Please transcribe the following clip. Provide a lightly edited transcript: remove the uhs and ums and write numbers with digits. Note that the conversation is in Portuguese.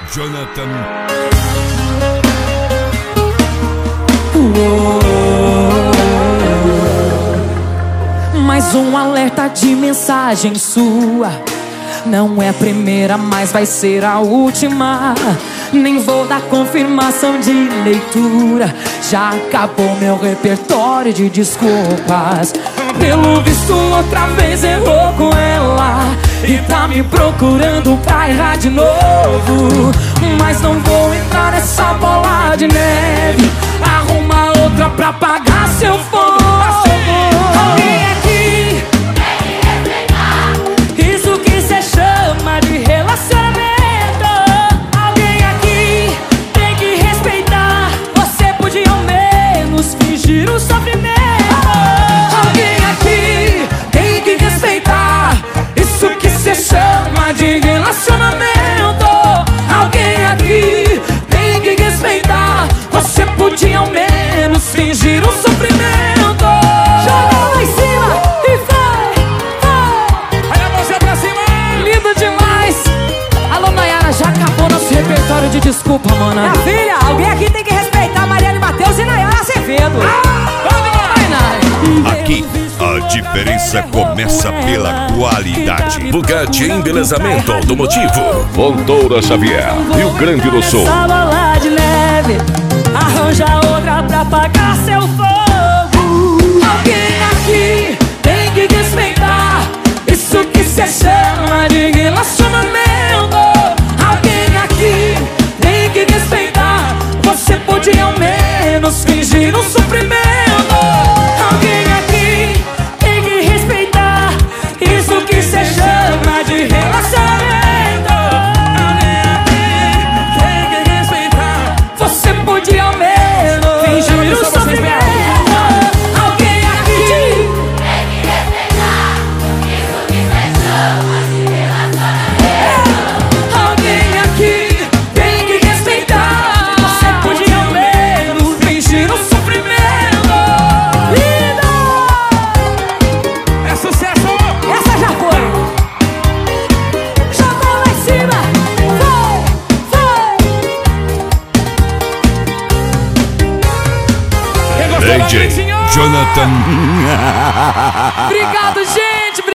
Jonathan. Mais um alerta de mensagem sua. Não é a primeira, mas vai ser a última. Nem vou dar confirmação de leitura. Já acabou meu repertório de desculpas. Pelo visto outra vez errou com ela e tá me procurando pra errar de novo. Mas não vou entrar nessa bola de neve. Arruma outra pra apagar seu fogo. Alguém aqui tem que respeitar isso que cê chama de relacionamento. Alguém aqui tem que respeitar. Você podia ao menos fingir o sofrimento. Alguém aqui tem que respeitar isso que cê chama de relacionamento. Alguém aqui tem que respeitar. Você podia ao menos fingir o sofrimento. Joga lá em cima e vai. Olha você pra cima. Lindo demais. Alô, Nayara, já acabou nosso repertório de desculpa, mana. Minha filha, alguém aqui tem que respeitar Mariane Matheus e Nayara Azevedo. Vai, Nay. Aqui, a diferença começa pela qualidade. Bugatti Embelezamento Automotivo, Fontoura Xavier, Rio Grande do Sul. Essa bola de neve, arranja outra pra apagar seu fogo. Alguém aqui tem que respeitar isso que cê chama de relacionamento. Alguém aqui tem que respeitar. Você podia ao menos fingir um sofrimento. Alguém aqui tem que respeitar isso que cê chama de relacionamento. Alguém aqui tem que respeitar. Você podia ao menos fingir um sofrimento. Alguém aqui tem que respeitar isso que cê chama de relacionamento. Alguém aqui tem que respeitar. Você podia ao menos fingir um sofrimento. Linda! É sucesso. Essa já foi. Jogou lá em cima. Foi. Quem gostou da DJ noite, senhor? Jonathan. Obrigado, gente.